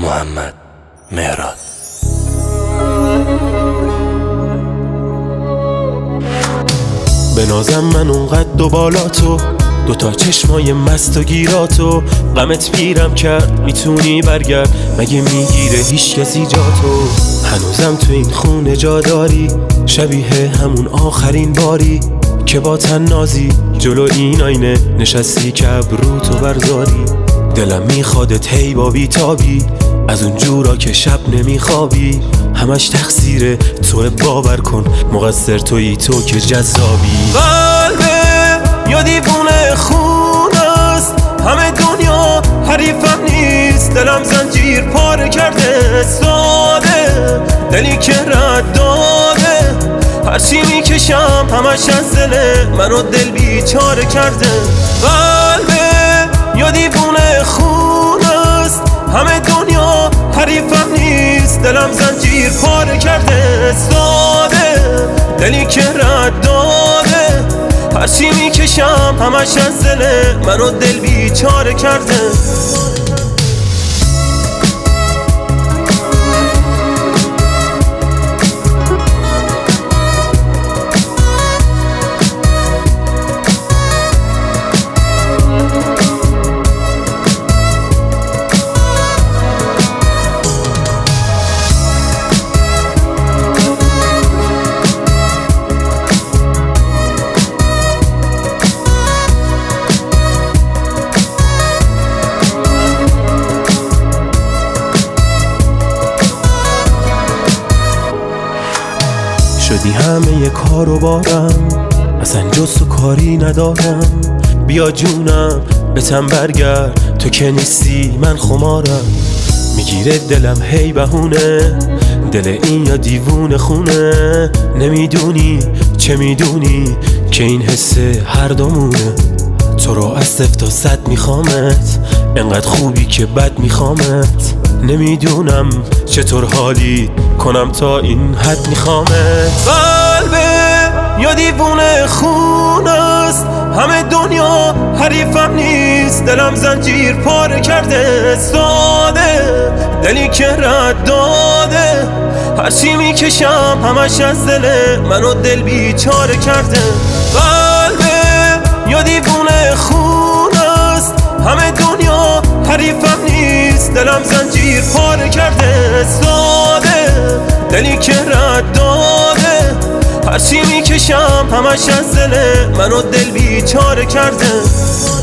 محمد مهراد. بنازم من اونقد و بالا تو، دوتا چشمای مست و گیراتو، غمت پیرم کرد میتونی برگرد، مگه میگیره هیچ کسی جا تو؟ هنوزم تو این خونه جا داری، شبیه همون آخرین باری که با تنازی جلو این آینه نشستی که ابروتو برزاری. دلم میخوادت هی با بیتابی، از اون جورا که شب نمیخوابی، همش تقصیر تو، باور کن مقصر تویی تو که جذابی. قلبه یا دیوونه خون است، همه دنیا حریفم نیست، دلم زنجیر پاره کرده، ساده دلی که رد داده، هرچی میکشم همش از دل منو دل بیچاره کرده. قلبه یا دیوونه خون است، همه دنیا حریفم نیست، دلم زنجیر پاره کرده، ساده دلی که رد داده، هرچی میکشم همش از دل منو دل بیچاره کرده. شدی همه کارو بارم، اصلا جز تو کاری ندارم، بیا جونم بتم برگرد، تو که نیستی من خمارم. میگیره دلم هی بهونه، دل این یا دیوونه خونه، نمیدونی چه میدونی که این حسه هر دومونه. تو رو از 0 تا 100 میخوامت، انقدر خوبی که بد میخوامت، نمیدونم چطور حالی کنم تا این حد میخوامت. قلبه یا دیوونه خون است، همه دنیا حریفم نیست، دلم زنجیر پاره کرده، ساده دلی که رد داده، هرچی میکشم همش از دل منو دل بیچاره کرده. قلبه یا دیوونه خون است، همه دنیا حریفم نیست، دلم زنجیر پاره کرده، ساده دلی که رد داده، هرچی میکشم همش از دل منو دل بیچاره کرده.